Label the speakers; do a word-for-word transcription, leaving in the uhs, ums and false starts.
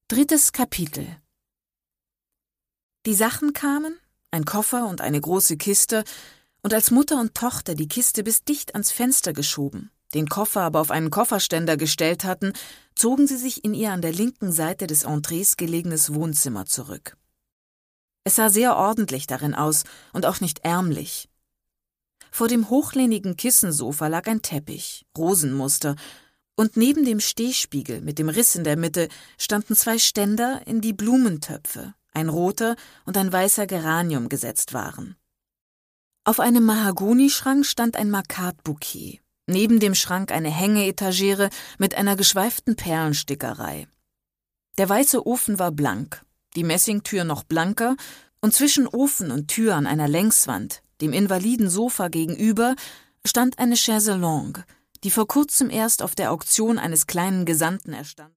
Speaker 1: Drittes Kapitel. Die Sachen kamen, ein Koffer und eine große Kiste, und als Mutter und Tochter die Kiste bis dicht ans Fenster geschoben, den Koffer aber auf einen Kofferständer gestellt hatten, zogen sie sich in ihr an der linken Seite des Entrees gelegenes Wohnzimmer zurück. Es sah sehr ordentlich darin aus und auch nicht ärmlich. Vor dem hochlehnigen Kissensofa lag ein Teppich, Rosenmuster, und neben dem Stehspiegel mit dem Riss in der Mitte standen zwei Ständer, in die Blumentöpfe, ein roter und ein weißer Geranium gesetzt waren. Auf einem Mahagonischrank stand ein Makatbouquet, neben dem Schrank eine Hängeetagere mit einer geschweiften Perlenstickerei. Der weiße Ofen war blank, die Messingtür noch blanker, und zwischen Ofen und Tür an einer Längswand, dem Invalidensofa gegenüber, stand eine Chaise longue, die vor kurzem erst auf der Auktion eines kleinen Gesandten erstand.